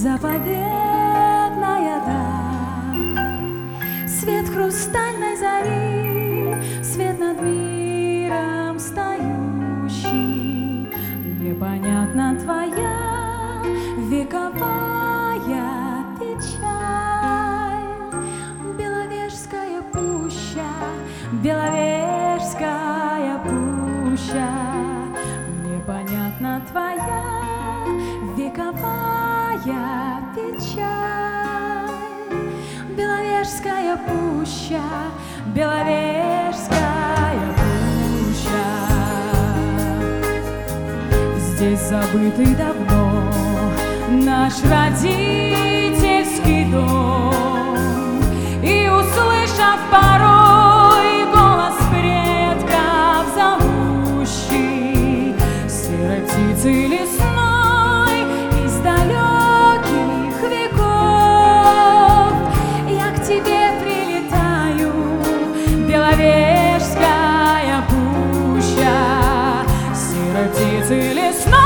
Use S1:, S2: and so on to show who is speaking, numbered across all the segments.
S1: заповедная даль, свет хрустальной зари, свет над миром стоящий. Непонятна твоя вековая печаль, Беловежская пуща, Беловежская пуща. Непонятна твоя вековая печаль, Беловежская пуща, Беловежская пуща. Здесь забытый давно наш родительский дом, и, услышав порой голос предков зовущий, серой птицы лесной из далеких веков, я к тебе прилетаю, Беловежская пуща, серой птицы лесной.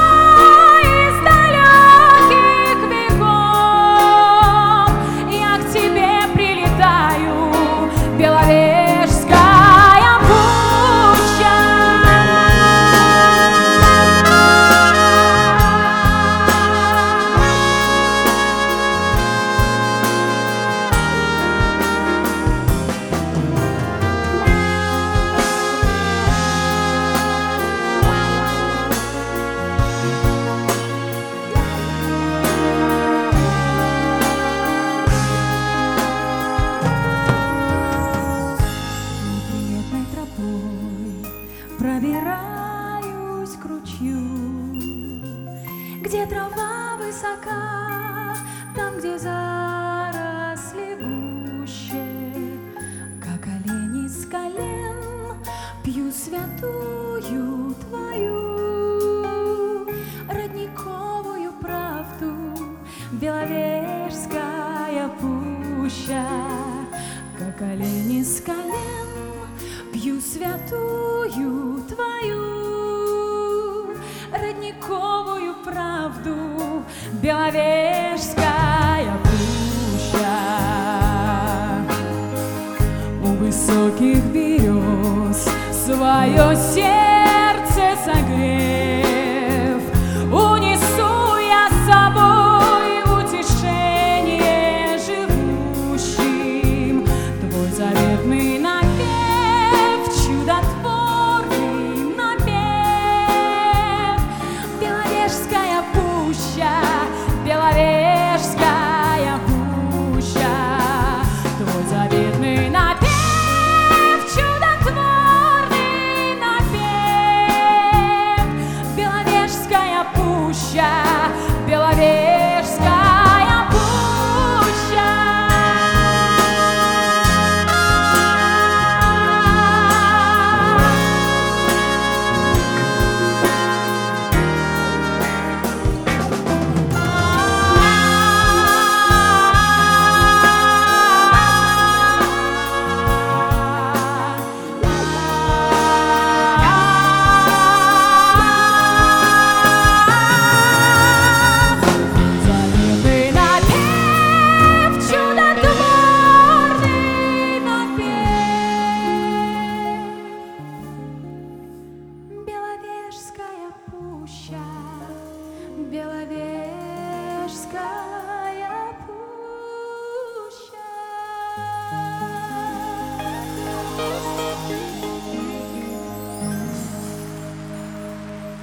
S1: Пробираюсь к ручью, где трава высока, там, где заросли гуще, как олени с колен пью святую твою родниковую правду, Беловежская пуща, как олени с колен пью святую твою родниковую правду, Беловежская пуща. У высоких берез свое сердце